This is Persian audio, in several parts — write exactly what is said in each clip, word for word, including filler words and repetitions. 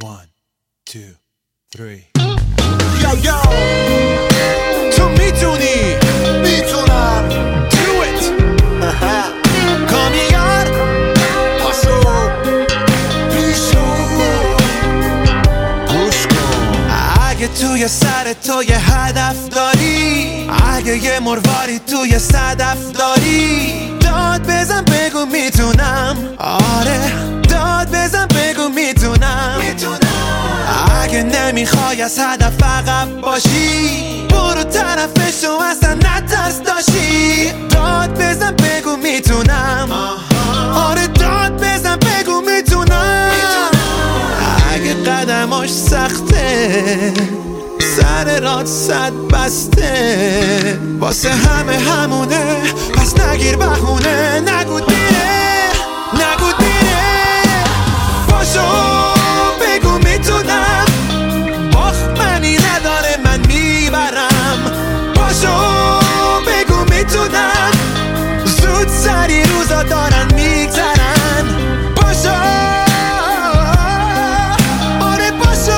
One, two, three. Yo yo تو میتونی میتونم Do it کامیار پاشو پیشو گوش کن اگه توی سر تو یه هدف داری اگه یه مرواری توی صدف داری داد بزن بگو میتونم آره داد بزن بگو میتونم اگه نمیخوای از هدف عقب باشی برو طرفشو اصلا نترس داشی داد بزن بگو میتونم آره داد بزن بگو میتونم اگه قدماش سخته سر راد صد بسته واسه همه همونه پس نگیر بهونه نگو دیره نگو دیره باشو بگو میتونم باخمنی نداره من میبرم باشو بگو میتونم زود سری روزا دارن میگذرن باشو آره باشو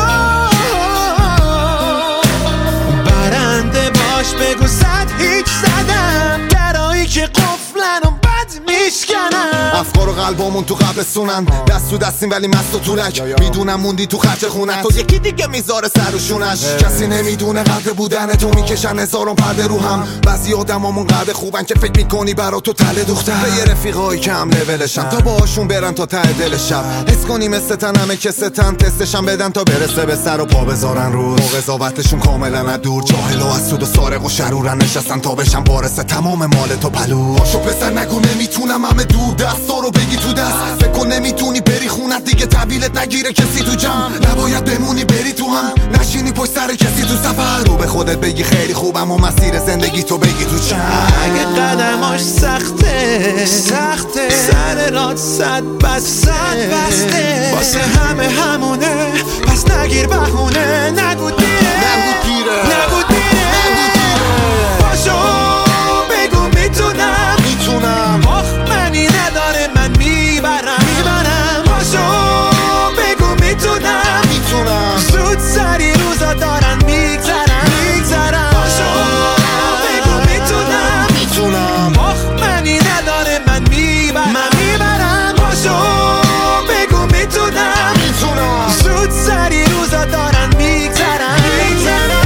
برنده باش بگو صد هیچ زدم درایی که قفلن و بد میشکنم افکار و قلبامون تو قبرستونن دست تو دستیم ولی مست و طولک میدونم موندی تو خرچ خونت تو یکی دیگه میذاره سر و شونش کسی نمیدونه قدر بودن تو میکشن هزاران پرده رو هم بعضی آدمامون قدر خوبن که فکر میکنی برا تو تله دوختن به یه رفیقایی کم لولشن تا باهاشون برن تا ته دل شب حس کنی مثل تن همه که ستن تستشن بدن تا برسه به سر و پا بذارن روز و قضاوتشون کاملا از دور جاهل و حسود و سارق و شرورن نشستن تا بشن وارث تمام مال تو پلو پاشو پسر نگو نمیتونم همه دور دستا رو بگی تو دست فکر کن نمیتونی بری خونت دیگه تحویلت نگیره کسی تو جمع نباید بمونی بری تو هم نشینی پشت سر کسی تو سفر رو به خودت بگی خیلی خوبم و مسیر زندگی تو بگی تو چند اگه قدماش سخته سخته سر راد صد بسته بسته واسه همه همونه پس نگیر بهونه نگو دیره نگو دیره نگو دیره باشو بگو میتونم میتونم باخمنی نداره من میبرم میبرم باشو بگو میتونم میتونم زود سری روزا دارن میگذرن میگذرن باشو بگو میتونم میتونم باخمنی نداره من میبرم من میبرم باشو بگو میتونم میتونم زود سری روزا دارن میگذرن میگذرن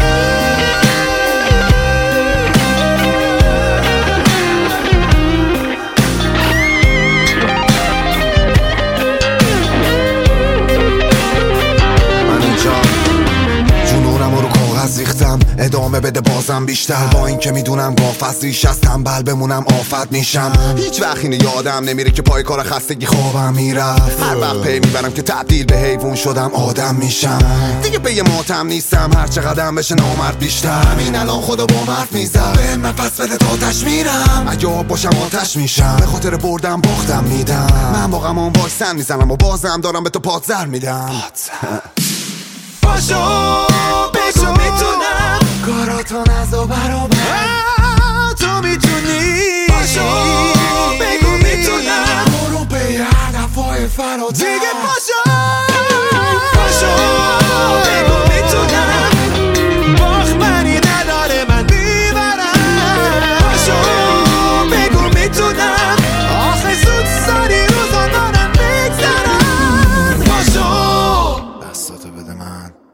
ریختم ادامه بده بازم بیشتر با این که میدونم گاف از ریش از تنبل بمونم آفت میشم هیچ وقت اینو یادم نمیره که پای کار خستگی خوابم میرفت هر وقت پی میبرم که تبدیل به حیوان شدم آدم میشم دیگه به یه ماتم نیستم هر چقدر بشه نامرد بیشتر این الان خدا با مرد میزم به نفس بده تا آتش میرم اگه آب باشم آتش میشم به خاطر بردم باختم میدم من واقعا اون واکسن میزنم و بازم دارم به تو پادزر میدم باشو بگو میتونم کاراتو نزا برابر تو میتونی باشو بگو میتونم برو به هدفای فراتر دیگه باشو باشو بگو میتونم باخمنی نداره من میبرم باشو بگو میتونم آخه زود سری روزا دارم میگذرم باشو دستاتو بده من